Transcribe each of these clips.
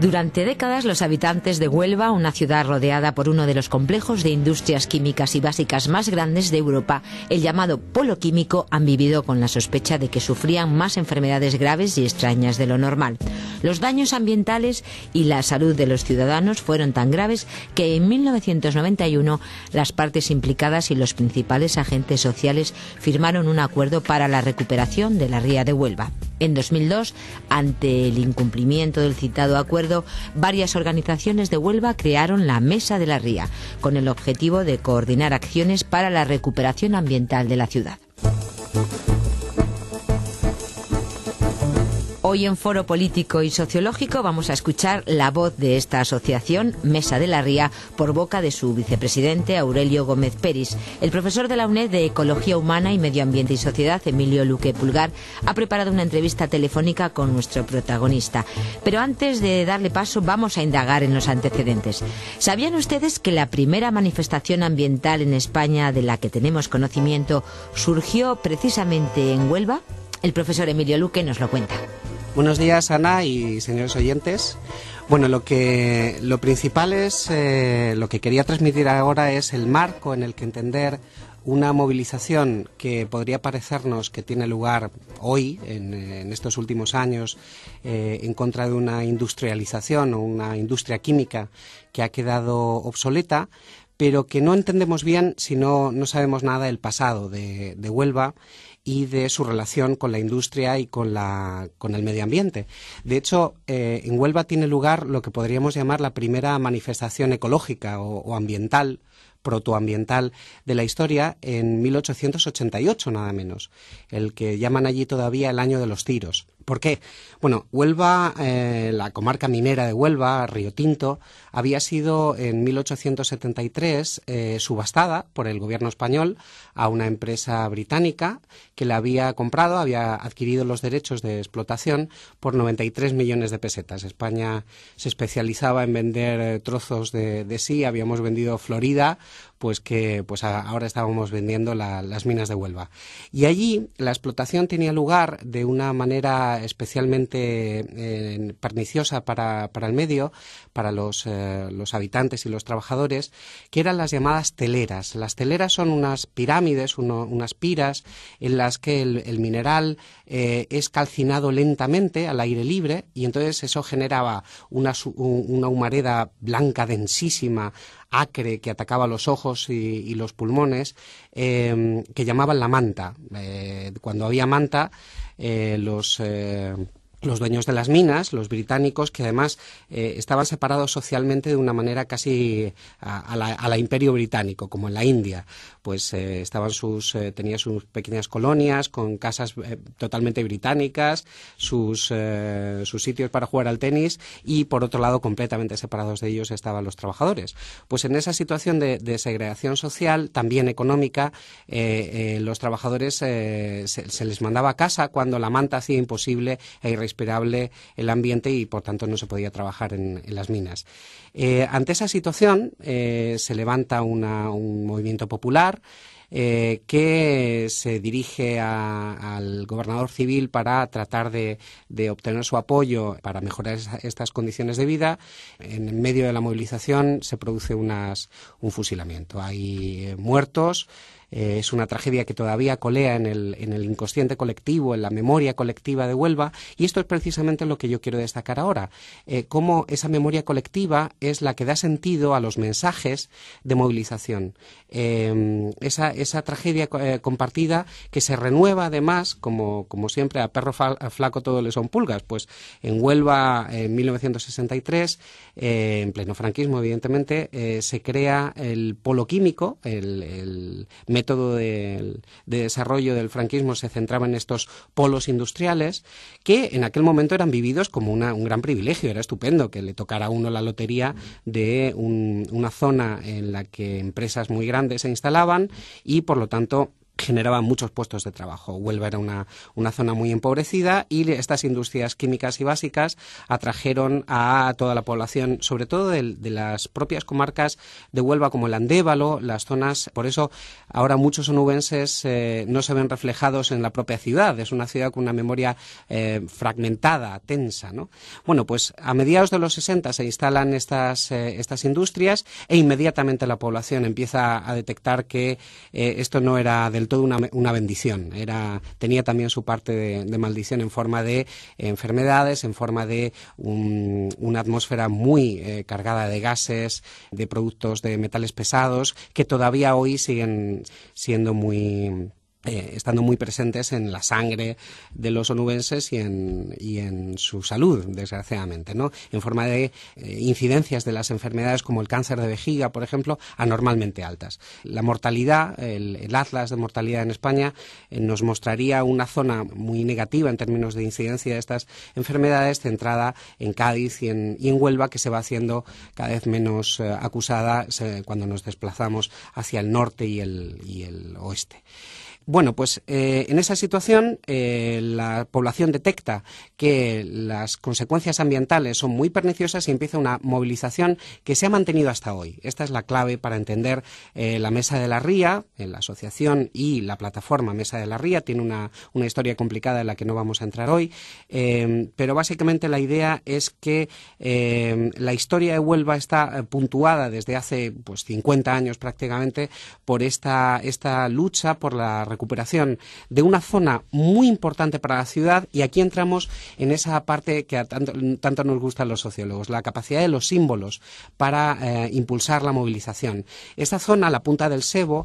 Durante décadas, los habitantes de Huelva, una ciudad rodeada por uno de los complejos de industrias químicas y básicas más grandes de Europa, el llamado polo químico, han vivido con la sospecha de que sufrían más enfermedades graves y extrañas de lo normal. Los daños ambientales y la salud de los ciudadanos fueron tan graves que en 1991 las partes implicadas y los principales agentes sociales firmaron un acuerdo para la recuperación de la ría de Huelva. En 2002, ante el incumplimiento del citado acuerdo, varias organizaciones de Huelva crearon la Mesa de la Ría, con el objetivo de coordinar acciones para la recuperación ambiental de la ciudad. Hoy en Foro Político y Sociológico vamos a escuchar la voz de esta asociación, Mesa de la Ría, por boca de su vicepresidente Aurelio Gómez Peris. El profesor de la UNED de Ecología Humana y Medio Ambiente y Sociedad, Emilio Luque Pulgar, ha preparado una entrevista telefónica con nuestro protagonista. Pero antes de darle paso, vamos a indagar en los antecedentes. ¿Sabían ustedes que la primera manifestación ambiental en España de la que tenemos conocimiento surgió precisamente en Huelva? El profesor Emilio Luque nos lo cuenta. Buenos días, Ana y señores oyentes. Bueno, lo principal es, lo que quería transmitir ahora es el marco en el que entender una movilización que podría parecernos que tiene lugar hoy, en estos últimos años, en contra de una industrialización o una industria química que ha quedado obsoleta, pero que no entendemos bien si no sabemos nada del pasado de Huelva y de su relación con la industria y con el medio ambiente. De hecho, en Huelva tiene lugar lo que podríamos llamar la primera manifestación ecológica o ambiental, protoambiental de la historia en 1888, nada menos, el que llaman allí todavía el año de los tiros. ¿Por qué? Bueno, Huelva, la comarca minera de Huelva, Río Tinto, había sido en 1873 subastada por el gobierno español a una empresa británica que la había comprado, había adquirido los derechos de explotación por 93 millones de pesetas. España se especializaba en vender trozos de sí, habíamos vendido Florida, pues ahora estábamos vendiendo las minas de Huelva. Y allí la explotación tenía lugar de una manera especialmente perniciosa para el medio, para los habitantes y los trabajadores, que eran las llamadas teleras. Las teleras son unas pirámides, unas piras, en las que el mineral es calcinado lentamente al aire libre, y entonces eso generaba una humareda blanca densísima, acre, que atacaba los ojos y los pulmones, que llamaban la manta. Cuando había manta, los dueños de las minas, los británicos, que además estaban separados socialmente de una manera casi a la imperio británico, como en la India, pues tenía sus pequeñas colonias con casas totalmente británicas, sus sitios para jugar al tenis, y por otro lado completamente separados de ellos estaban los trabajadores. Pues en esa situación de segregación social, también económica, los trabajadores se les mandaba a casa cuando la manta hacía imposible e irrespirable el ambiente y por tanto no se podía trabajar en las minas. Ante esa situación se levanta un movimiento popular que se dirige al gobernador civil para tratar de obtener su apoyo para mejorar estas condiciones de vida. En medio de la movilización se produce un fusilamiento. Hay muertos. Es una tragedia que todavía colea en el inconsciente colectivo, en la memoria colectiva de Huelva, y esto es precisamente lo que yo quiero destacar ahora, cómo esa memoria colectiva es la que da sentido a los mensajes de movilización. Esa tragedia compartida que se renueva además, como siempre, a perro flaco todo le son pulgas. Pues en Huelva, en 1963, en pleno franquismo evidentemente, se crea el polo químico, el método de desarrollo del franquismo se centraba en estos polos industriales que en aquel momento eran vividos como un gran privilegio. Era estupendo que le tocara a uno la lotería de una zona en la que empresas muy grandes se instalaban y, por lo tanto, generaban muchos puestos de trabajo. Huelva era una zona muy empobrecida y estas industrias químicas y básicas atrajeron a toda la población, sobre todo de las propias comarcas de Huelva, como el Andévalo, las zonas. Por eso ahora muchos onubenses no se ven reflejados en la propia ciudad. Es una ciudad con una memoria fragmentada, tensa, ¿no? Bueno, pues a mediados de los 60 se instalan estas industrias e inmediatamente la población empieza a detectar que esto no era del todo una bendición. Tenía también su parte de maldición en forma de enfermedades, en forma de una atmósfera muy cargada de gases, de productos de metales pesados, que todavía hoy siguen siendo estando muy presentes en la sangre de los onubenses y en su salud, desgraciadamente, ¿no? En forma de incidencias de las enfermedades como el cáncer de vejiga, por ejemplo, anormalmente altas. La mortalidad, el atlas de mortalidad en España, nos mostraría una zona muy negativa en términos de incidencia de estas enfermedades, centrada en Cádiz y en Huelva, que se va haciendo cada vez menos acusada cuando nos desplazamos hacia el norte y el oeste. Bueno, pues en esa situación la población detecta que las consecuencias ambientales son muy perniciosas y empieza una movilización que se ha mantenido hasta hoy. Esta es la clave para entender la Mesa de la Ría, la asociación y la plataforma Mesa de la Ría. Tiene una historia complicada en la que no vamos a entrar hoy, pero básicamente la idea es que la historia de Huelva está puntuada desde hace 50 años prácticamente por esta lucha por la recuperación de una zona muy importante para la ciudad, y aquí entramos en esa parte que tanto nos gusta a los sociólogos, la capacidad de los símbolos para impulsar la movilización. Esta zona, la Punta del Sebo,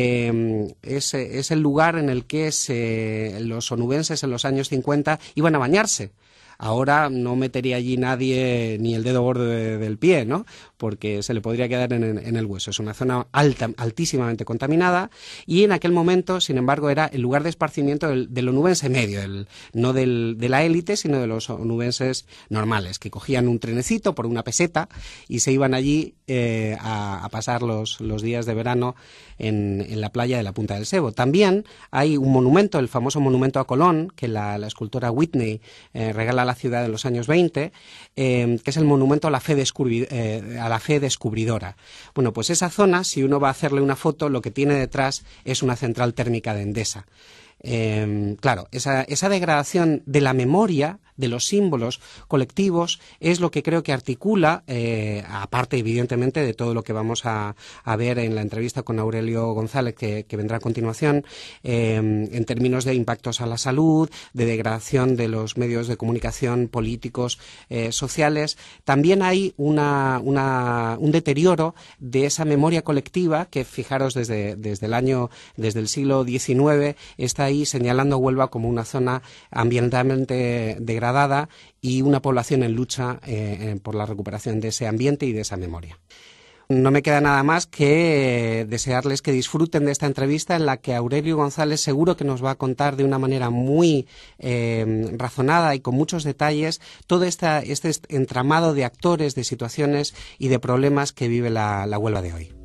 es el lugar en el que los onubenses en los años 50 iban a bañarse. Ahora no metería allí nadie ni el dedo gordo del pie, ¿no? Porque se le podría quedar en el hueso. Es una zona altísimamente contaminada, y en aquel momento, sin embargo, era el lugar de esparcimiento del onubense medio, no de la élite, sino de los onubenses normales, que cogían un trenecito por una peseta y se iban allí a pasar los días de verano en la playa de la Punta del Sebo. También hay un monumento, el famoso monumento a Colón, que la escultora Whitney regala a la ciudad en los años 20, que es el monumento a la fe descubridora. Bueno, pues esa zona, si uno va a hacerle una foto, lo que tiene detrás es una central térmica de Endesa. Claro, esa degradación de la memoria, de los símbolos colectivos, es lo que creo que articula, aparte evidentemente de todo lo que vamos a ver en la entrevista con Aurelio González, que vendrá a continuación, en términos de impactos a la salud, de degradación de los medios de comunicación políticos, sociales. También hay un deterioro de esa memoria colectiva que, fijaros, desde el siglo XIX está ahí señalando a Huelva como una zona ambientalmente degradada y una población en lucha por la recuperación de ese ambiente y de esa memoria. No me queda nada más que desearles que disfruten de esta entrevista, en la que Aurelio González seguro que nos va a contar de una manera muy razonada y con muchos detalles todo este entramado de actores, de situaciones y de problemas que vive la Huelva de hoy.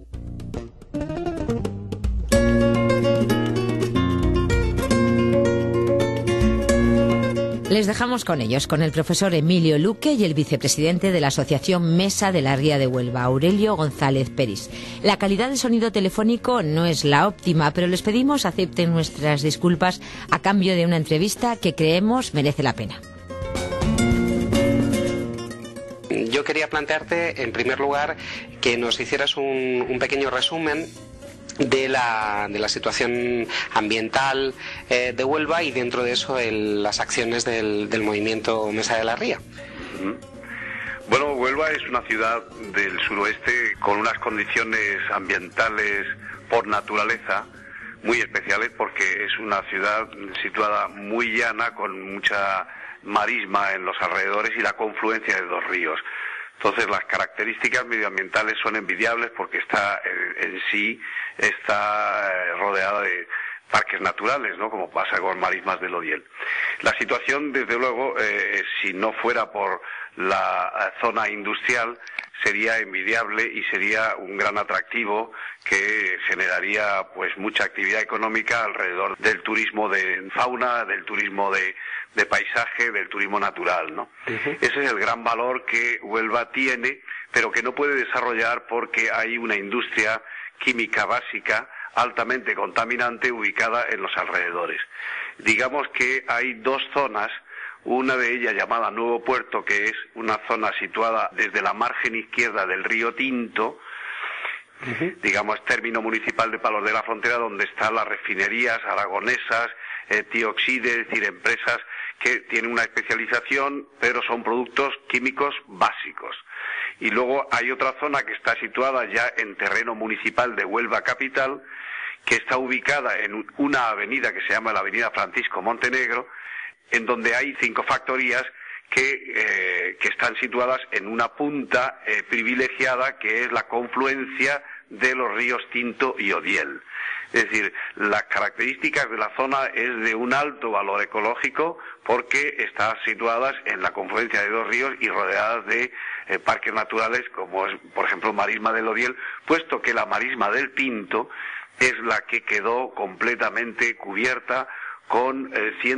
Les dejamos con ellos, con el profesor Emilio Luque y el vicepresidente de la Asociación Mesa de la Ría de Huelva, Aurelio González Peris. La calidad de sonido telefónico no es la óptima, pero les pedimos acepten nuestras disculpas a cambio de una entrevista que creemos merece la pena. Yo quería plantearte, en primer lugar, que nos hicieras un pequeño resumen de la situación ambiental de Huelva, y dentro de eso las acciones del movimiento Mesa de la Ría. Bueno, Huelva es una ciudad del suroeste con unas condiciones ambientales por naturaleza muy especiales, porque es una ciudad situada muy llana, con mucha marisma en los alrededores y la confluencia de dos ríos. Entonces las características medioambientales son envidiables, porque está rodeada de parques naturales, ¿no? Como pasa con Marismas del Odiel. La situación, desde luego, si no fuera por la zona industrial, sería envidiable y sería un gran atractivo que generaría pues mucha actividad económica alrededor del turismo de fauna, del turismo de paisaje, del turismo natural, ¿no? Ese es el gran valor que Huelva tiene, pero que no puede desarrollar porque hay una industria química básica altamente contaminante ubicada en los alrededores. Digamos que hay dos zonas, una de ellas llamada Nuevo Puerto, que es una zona situada desde la margen izquierda del río Tinto, digamos término municipal de Palos de la Frontera, donde están las refinerías aragonesas, Tioxide, es decir, empresas que tienen una especialización, pero son productos químicos básicos. Y luego hay otra zona que está situada ya en terreno municipal de Huelva capital, que está ubicada en una avenida que se llama la Avenida Francisco Montenegro, en donde hay 5 factorías que están situadas en una punta privilegiada, que es la confluencia de los ríos Tinto y Odiel. Es decir, las características de la zona es de un alto valor ecológico porque están situadas en la confluencia de 2 ríos y rodeadas de parques naturales como es, por ejemplo, Marisma del Odiel, puesto que la Marisma del Tinto es la que quedó completamente cubierta con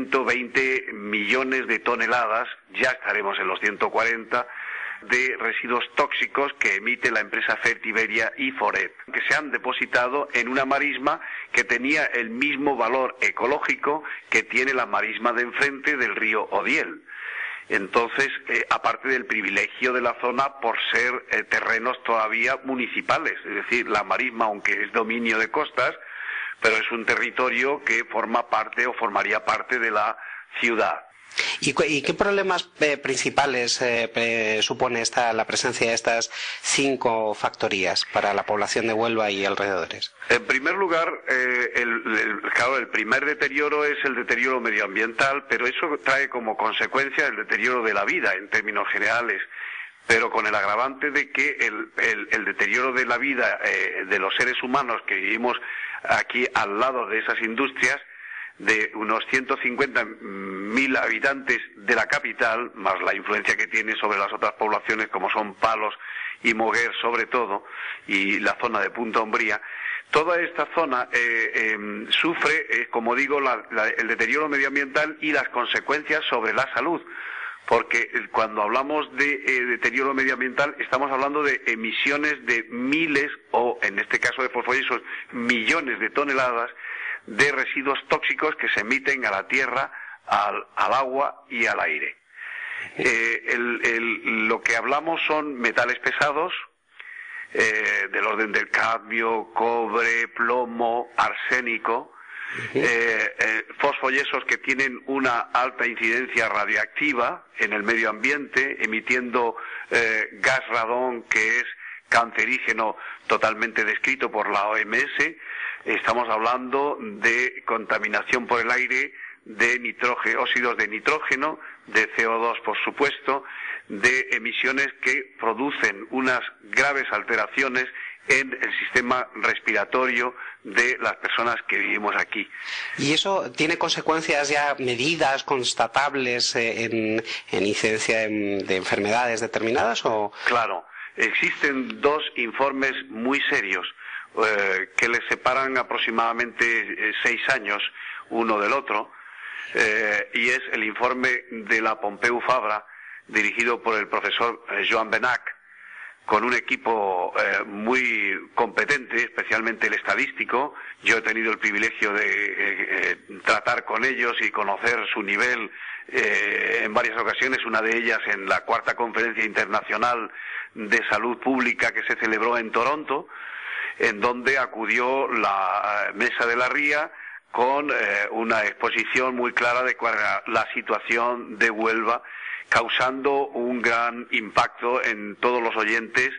120 millones de toneladas, ya estaremos en los 140, de residuos tóxicos que emite la empresa Fertiberia y Foret, que se han depositado en una marisma que tenía el mismo valor ecológico que tiene la marisma de enfrente del río Odiel. Entonces, aparte del privilegio de la zona por ser terrenos todavía municipales, es decir, la marisma, aunque es dominio de costas, pero es un territorio que forma parte o formaría parte de la ciudad. ¿Y qué problemas principales supone la presencia de estas 5 factorías para la población de Huelva y alrededores? En primer lugar, claro, el primer deterioro es el deterioro medioambiental, pero eso trae como consecuencia el deterioro de la vida en términos generales, pero con el agravante de que el deterioro de la vida de los seres humanos que vivimos aquí al lado de esas industrias, de unos 150.000 habitantes de la capital, más la influencia que tiene sobre las otras poblaciones como son Palos y Moguer sobre todo, y la zona de Punta Umbría, toda esta zona sufre, como digo, el deterioro medioambiental y las consecuencias sobre la salud, porque cuando hablamos de deterioro medioambiental estamos hablando de emisiones de miles, o en este caso de fosfoyesos, millones de toneladas de residuos tóxicos que se emiten a la tierra, al agua y al aire. Lo que hablamos son metales pesados, del orden del cadmio, cobre, plomo, arsénico, fosfoyesos que tienen una alta incidencia radiactiva en el medio ambiente, emitiendo gas radón, que es cancerígeno totalmente descrito por la OMS. Estamos hablando de contaminación por el aire de óxidos de nitrógeno, de CO2 por supuesto, de emisiones que producen unas graves alteraciones en el sistema respiratorio de las personas que vivimos aquí. ¿Y eso tiene consecuencias ya medidas, constatables en incidencia de enfermedades determinadas o...? Claro, existen 2 informes muy serios que les separan aproximadamente 6 años uno del otro, y es el informe de la Pompeu Fabra, dirigido por el profesor Joan Benach, con un equipo muy competente, especialmente el estadístico. Yo he tenido el privilegio de tratar con ellos y conocer su nivel en varias ocasiones, una de ellas en la 4ª Conferencia Internacional de Salud Pública que se celebró en Toronto, en donde acudió la Mesa de la Ría con una exposición muy clara de cuál era la situación de Huelva, causando un gran impacto en todos los oyentes,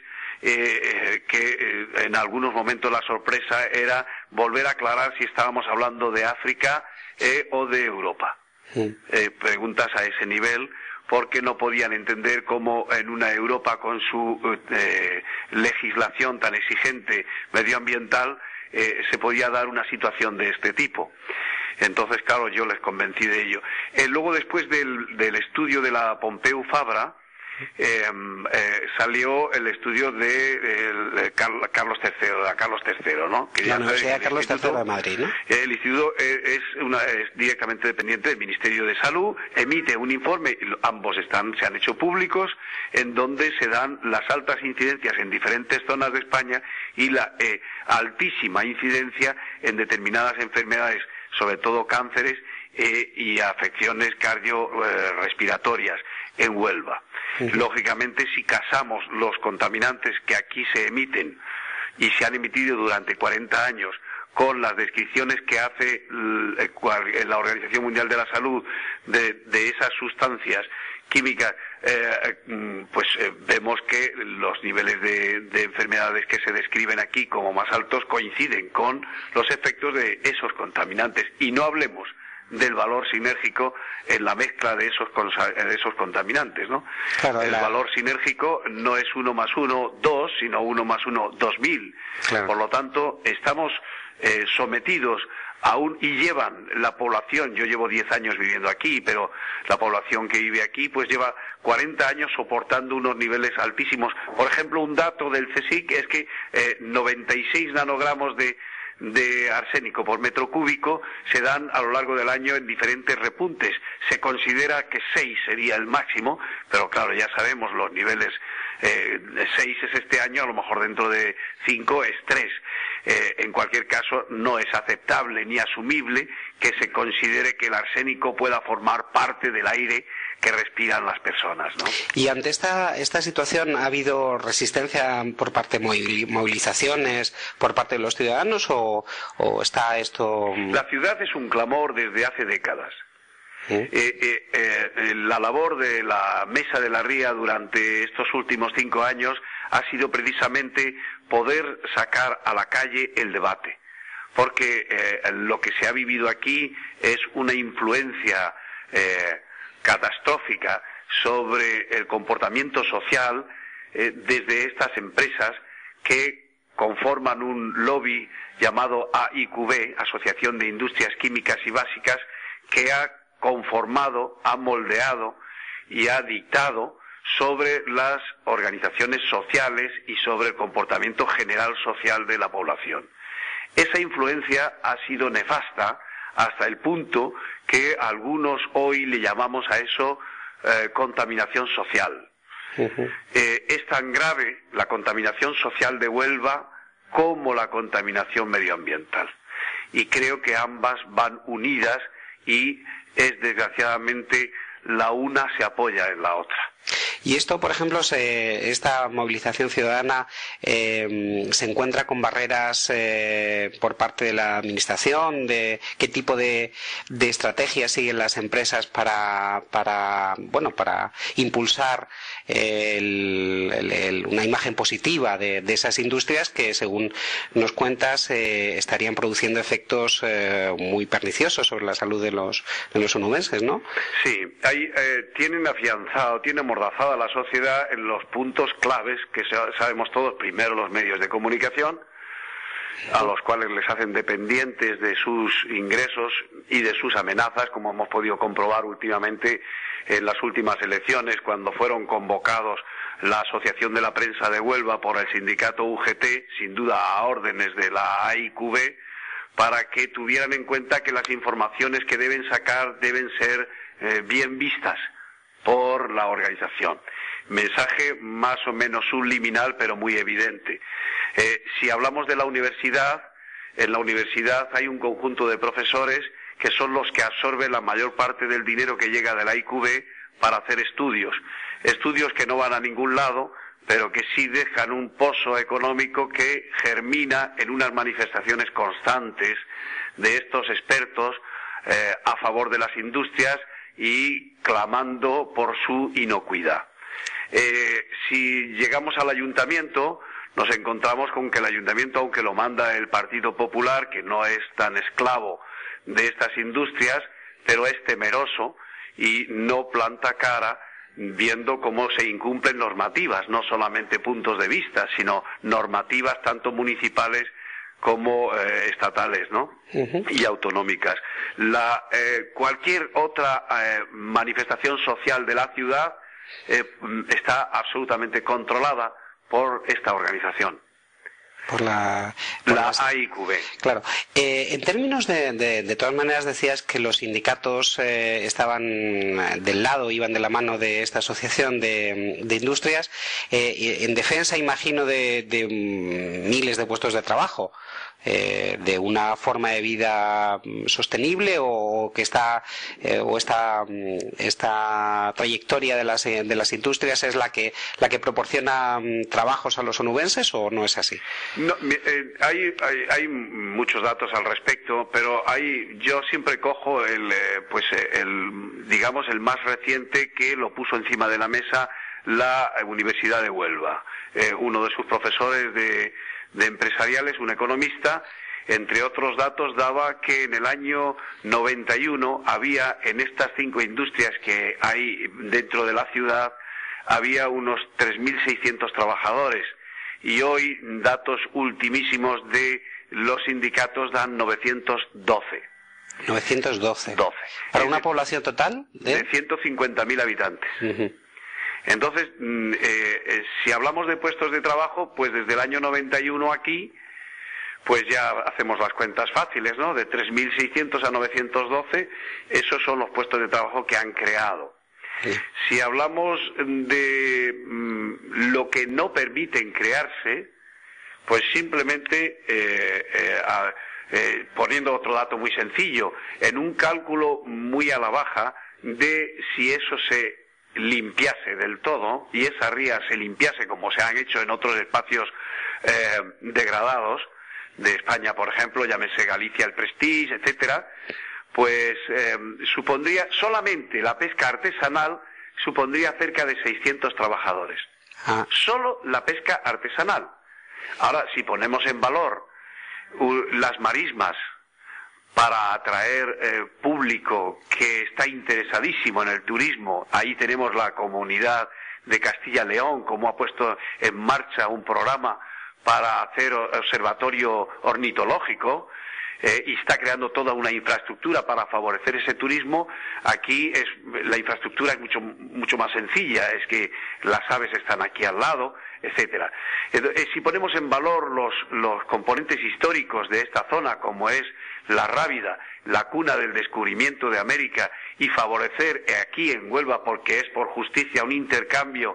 que en algunos momentos la sorpresa era volver a aclarar si estábamos hablando de África o de Europa. Preguntas a ese nivel, porque no podían entender cómo en una Europa con su legislación tan exigente medioambiental se podía dar una situación de este tipo. Entonces, claro, yo les convencí de ello. Luego, después del estudio de la Pompeu Fabra, salió el estudio de Carlos III, ¿no? Que la Universidad de Carlos III de Madrid, ¿no? El instituto es directamente dependiente del Ministerio de Salud, emite un informe, ambos se han hecho públicos, en donde se dan las altas incidencias en diferentes zonas de España y la altísima incidencia en determinadas enfermedades, sobre todo cánceres y afecciones cardiorrespiratorias en Huelva. Lógicamente, si casamos los contaminantes que aquí se emiten y se han emitido durante 40 años con las descripciones que hace la Organización Mundial de la Salud de esas sustancias químicas, vemos que los niveles de enfermedades que se describen aquí como más altos coinciden con los efectos de esos contaminantes. Y no hablemos del valor sinérgico en la mezcla de esos contaminantes, ¿no? Claro, el valor sinérgico no es 1 más 1, 2, sino 1 más 1, 2000. Claro. Por lo tanto, estamos sometidos y llevan la población, yo llevo 10 años viviendo aquí, pero la población que vive aquí pues lleva 40 años soportando unos niveles altísimos. Por ejemplo, un dato del CSIC es que 96 nanogramos de arsénico por metro cúbico se dan a lo largo del año en diferentes repuntes. Se considera que 6 sería el máximo, pero claro, ya sabemos los niveles. 6 es este año, a lo mejor dentro de 5 es 3. En cualquier caso, no es aceptable ni asumible que se considere que el arsénico pueda formar parte del aire que respiran las personas, ¿no? Y ante esta situación, ¿ha habido resistencia por parte de movilizaciones, por parte de los ciudadanos, o está esto...? La ciudad es un clamor desde hace décadas. La labor de la Mesa de la Ría durante estos últimos 5 años ha sido precisamente poder sacar a la calle el debate, porque lo que se ha vivido aquí es una influencia catastrófica sobre el comportamiento social desde estas empresas que conforman un lobby llamado AIQB, Asociación de Industrias Químicas y Básicas, que ha conformado, ha moldeado y ha dictado sobre las organizaciones sociales y sobre el comportamiento general social de la población. Esa influencia ha sido nefasta hasta el punto que algunos hoy le llamamos a eso contaminación social. Es tan grave la contaminación social de Huelva como la contaminación medioambiental. Y creo que ambas van unidas y desgraciadamente la una se apoya en la otra. Y esto, por ejemplo, esta movilización ciudadana se encuentra con barreras por parte de la administración, de qué tipo de estrategias siguen las empresas para impulsar una imagen positiva de esas industrias que, según nos cuentas, estarían produciendo efectos muy perniciosos sobre la salud de los onubenses, ¿no? Sí, tienen amordazada a la sociedad en los puntos claves que sabemos todos. Primero, los medios de comunicación, a los cuales les hacen dependientes de sus ingresos y de sus amenazas, como hemos podido comprobar últimamente en las últimas elecciones, cuando fueron convocados la Asociación de la Prensa de Huelva por el sindicato UGT, sin duda a órdenes de la AIQB, para que tuvieran en cuenta que las informaciones que deben sacar deben ser bien vistas por la organización. Mensaje más o menos subliminal, pero muy evidente. Si hablamos de la universidad, en la universidad hay un conjunto de profesores que son los que absorben la mayor parte del dinero que llega de la IQB para hacer estudios que no van a ningún lado, pero que sí dejan un pozo económico que germina en unas manifestaciones constantes de estos expertos a favor de las industrias y clamando por su inocuidad. Si llegamos al ayuntamiento, nos encontramos con que el ayuntamiento, aunque lo manda el Partido Popular, que no es tan esclavo de estas industrias, pero es temeroso y no planta cara viendo cómo se incumplen normativas, no solamente puntos de vista, sino normativas tanto municipales como estatales, ¿no? Y autonómicas. Cualquier otra manifestación social de la ciudad está absolutamente controlada por esta organización. Por la AIQB. Claro. En términos de todas maneras, decías que los sindicatos estaban del lado, iban de la mano de esta asociación de industrias, en defensa, imagino, de miles de puestos de trabajo. De una forma de vida sostenible o que esta trayectoria de las industrias es la que proporciona trabajos a los onubenses, o no es así? No, hay muchos datos al respecto, pero yo siempre cojo el más reciente, que lo puso encima de la mesa la Universidad de Huelva. Uno de sus profesores de empresariales, un economista, entre otros datos, daba que en el año 91 había, en estas 5 industrias que hay dentro de la ciudad, había unos 3.600 trabajadores, y hoy datos ultimísimos de los sindicatos dan 912. 912. ¿Para una población total de 150.000 habitantes. Uh-huh. Entonces, si hablamos de puestos de trabajo, pues desde el año 91 aquí, pues ya hacemos las cuentas fáciles, ¿no? De 3.600 a 912, esos son los puestos de trabajo que han creado. Sí. Si hablamos de lo que no permiten crearse, pues simplemente, poniendo otro dato muy sencillo, en un cálculo muy a la baja de si eso se limpiase del todo, y esa ría se limpiase como se han hecho en otros espacios degradados de España, por ejemplo, llámese Galicia, el Prestige, etcétera, pues supondría, solamente la pesca artesanal supondría cerca de 600 trabajadores. Solo la pesca artesanal. Ahora, si ponemos en valor las marismas para atraer público que está interesadísimo en el turismo, ahí tenemos la Comunidad de Castilla-León, como ha puesto en marcha un programa para hacer observatorio ornitológico, y está creando toda una infraestructura para favorecer ese turismo. Aquí la infraestructura es mucho más sencilla, es que las aves están aquí al lado, etcétera. Si ponemos en valor los componentes históricos de esta zona, como es la Rábida, la cuna del descubrimiento de América, y favorecer aquí en Huelva, porque es por justicia un intercambio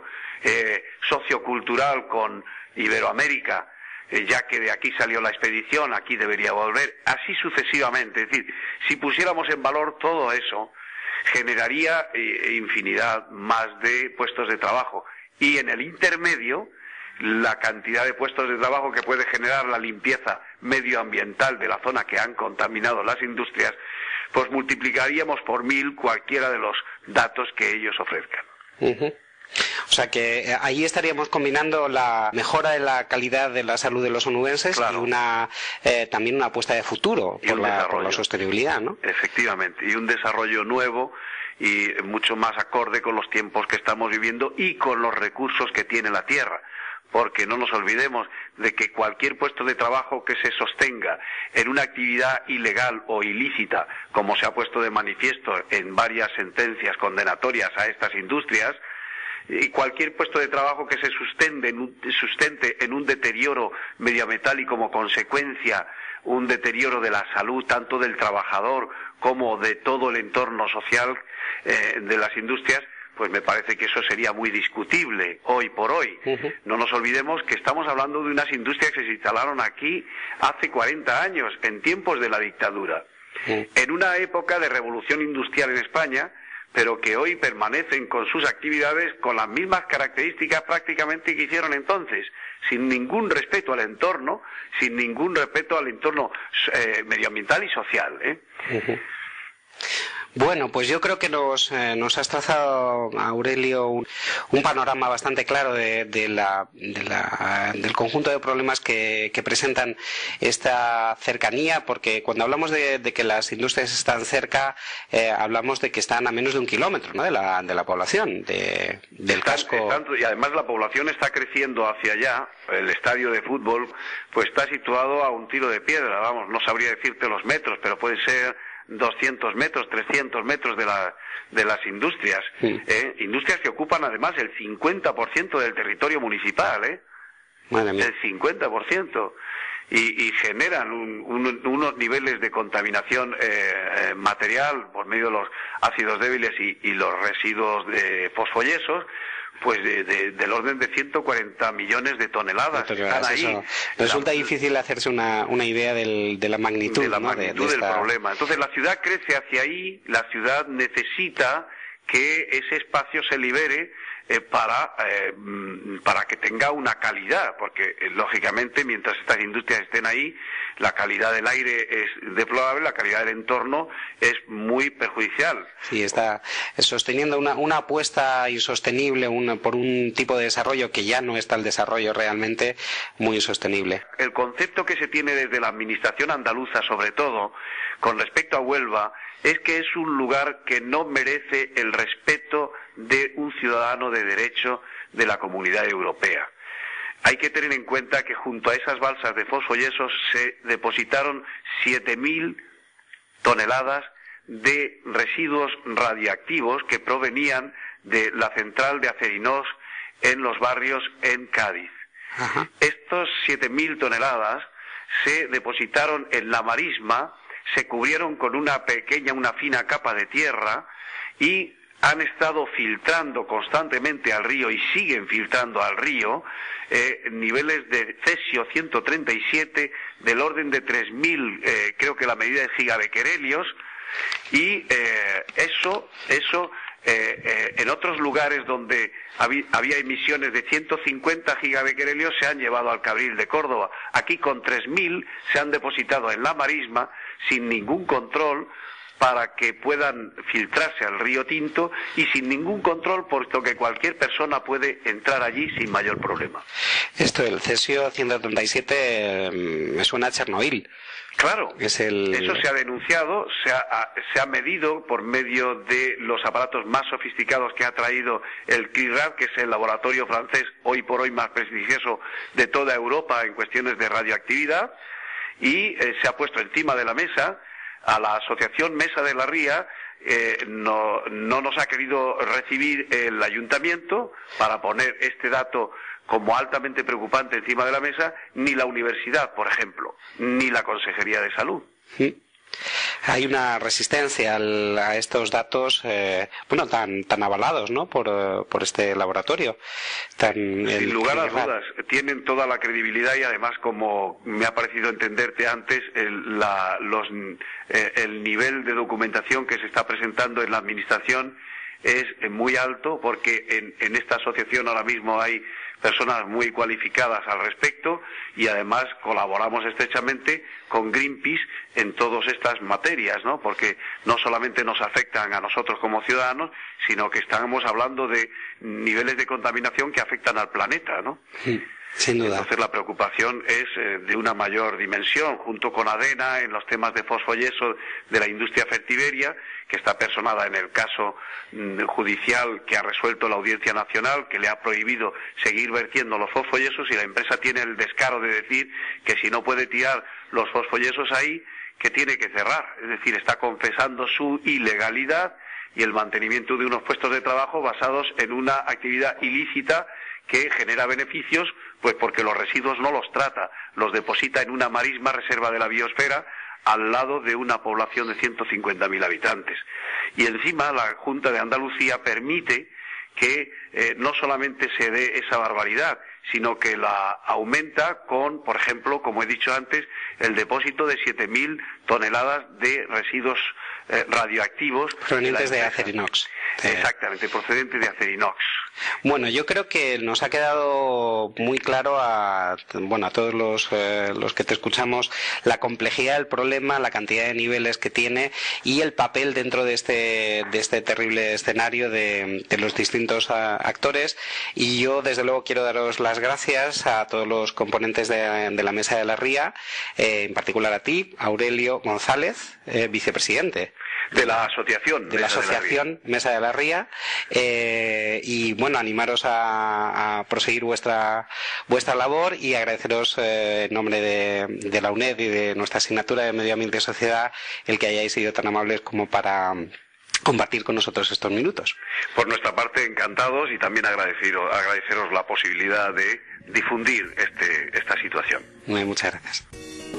sociocultural con Iberoamérica, ya que de aquí salió la expedición, aquí debería volver, así sucesivamente. Es decir, si pusiéramos en valor todo eso, generaría infinidad más de puestos de trabajo, y en el intermedio, la cantidad de puestos de trabajo que puede generar la limpieza medioambiental de la zona que han contaminado las industrias, pues multiplicaríamos por 1000 cualquiera de los datos que ellos ofrezcan. Uh-huh. O sea que ahí estaríamos combinando la mejora de la calidad de la salud de los onubenses, claro, y también una apuesta de futuro por la sostenibilidad, ¿no? Efectivamente, y un desarrollo nuevo y mucho más acorde con los tiempos que estamos viviendo y con los recursos que tiene la tierra. Porque no nos olvidemos de que cualquier puesto de trabajo que se sostenga en una actividad ilegal o ilícita, como se ha puesto de manifiesto en varias sentencias condenatorias a estas industrias, y cualquier puesto de trabajo que se sustente en un deterioro medioambiental y como consecuencia un deterioro de la salud tanto del trabajador como de todo el entorno social de las industrias, pues me parece que eso sería muy discutible hoy por hoy. Uh-huh. No nos olvidemos que estamos hablando de unas industrias que se instalaron aquí hace 40 años, en tiempos de la dictadura, en una época de revolución industrial en España, pero que hoy permanecen con sus actividades con las mismas características prácticamente que hicieron entonces, sin ningún respeto al entorno, sin ningún respeto al entorno medioambiental y social. Uh-huh. Bueno, pues yo creo que nos has trazado, Aurelio, un panorama bastante claro del conjunto de problemas que presentan esta cercanía, porque cuando hablamos de que las industrias están cerca, hablamos de que están a menos de 1 kilómetro, ¿no?, de la población, del casco. Y además la población está creciendo hacia allá. El estadio de fútbol pues está situado a un tiro de piedra, vamos, no sabría decirte los metros, pero puede ser 200 metros, 300 metros de las industrias. Sí. Industrias que ocupan además el 50% del territorio municipal, Madre mía. el 50%. Y generan unos niveles de contaminación material por medio de los ácidos débiles y los residuos de fosfoyesos, pues del orden de 140 millones de toneladas. Están ahí. Resulta difícil hacerse una idea de la magnitud, de la ¿no? magnitud del problema. Entonces la ciudad crece hacia ahí, la ciudad necesita que ese espacio se libere para que tenga una calidad, porque lógicamente mientras estas industrias estén ahí, la calidad del aire es deplorable, la calidad del entorno es muy perjudicial. Sí, está sosteniendo una apuesta insostenible por un tipo de desarrollo que ya no está el desarrollo realmente muy insostenible. El concepto que se tiene desde la administración andaluza, sobre todo, con respecto a Huelva, es que es un lugar que no merece el respeto de un ciudadano de derecho de la Comunidad Europea. Hay que tener en cuenta que junto a esas balsas de fosfoyesos se depositaron 7.000 toneladas de residuos radiactivos que provenían de la central de Acerinox en los barrios en Cádiz. Ajá. Estos 7.000 toneladas se depositaron en la marisma, se cubrieron con una fina capa de tierra y han estado filtrando constantemente al río y siguen filtrando al río niveles de cesio 137 del orden de 3.000, creo que la medida de gigabequerelios, y eso en otros lugares donde había emisiones de 150 gigabequerelios se han llevado al Cabril de Córdoba. Aquí con 3.000 se han depositado en la marisma sin ningún control para que puedan filtrarse al río Tinto y sin ningún control, puesto que cualquier persona puede entrar allí sin mayor problema. Esto del cesio 137 me suena a Chernobyl. Claro, eso se ha denunciado, se ha medido por medio de los aparatos más sofisticados que ha traído el CLIRAD, que es el laboratorio francés hoy por hoy más prestigioso de toda Europa en cuestiones de radioactividad, y se ha puesto encima de la mesa. A la asociación Mesa de la Ría no nos ha querido recibir el ayuntamiento para poner este dato como altamente preocupante encima de la mesa, ni la universidad, por ejemplo, ni la Consejería de Salud. Sí. Hay una resistencia a estos datos, tan avalados, ¿no? Por este laboratorio. Sin lugar a dudas, tienen toda la credibilidad y además, como me ha parecido entenderte antes, el nivel de documentación que se está presentando en la administración es muy alto, porque en esta asociación ahora mismo hay personas muy cualificadas al respecto y además colaboramos estrechamente con Greenpeace en todas estas materias, ¿no? Porque no solamente nos afectan a nosotros como ciudadanos, sino que estamos hablando de niveles de contaminación que afectan al planeta, ¿no? Sí, sin duda. Entonces la preocupación es de una mayor dimensión, junto con ADENA en los temas de fosfoyeso de la industria fertiberia, que está personada en el caso judicial que ha resuelto la Audiencia Nacional, que le ha prohibido seguir vertiendo los fosfoyesos, y la empresa tiene el descaro de decir que si no puede tirar los fosfoyesos ahí, que tiene que cerrar. Es decir, está confesando su ilegalidad y el mantenimiento de unos puestos de trabajo basados en una actividad ilícita que genera beneficios, pues porque los residuos no los trata, los deposita en una marisma reserva de la biosfera al lado de una población de 150.000 habitantes. Y encima la Junta de Andalucía permite que no solamente se dé esa barbaridad, sino que la aumenta con, por ejemplo, como he dicho antes, el depósito de 7.000 toneladas de residuos radioactivos provenientes de Acerinox. Exactamente, procedentes de Acerinox. Bueno, yo creo que nos ha quedado muy claro a todos los que te escuchamos la complejidad del problema, la cantidad de niveles que tiene y el papel dentro de este terrible escenario de los distintos actores. Y yo, desde luego, quiero daros las gracias a todos los componentes de la Mesa de la Ría, en particular a ti, Aurelio González, vicepresidente. De la asociación. Mesa de la Ría. Y bueno, animaros a proseguir vuestra labor y agradeceros en nombre de la UNED y de nuestra asignatura de Medio Ambiente y Sociedad el que hayáis sido tan amables como para compartir con nosotros estos minutos. Por nuestra parte, encantados, y también agradeceros la posibilidad de difundir esta situación. Muchas gracias.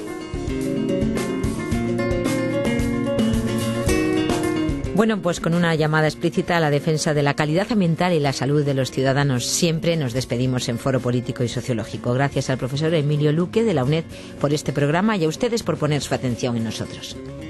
Bueno, pues con una llamada explícita a la defensa de la calidad ambiental y la salud de los ciudadanos siempre nos despedimos en Foro Político y Sociológico. Gracias al profesor Emilio Luque de la UNED por este programa y a ustedes por poner su atención en nosotros.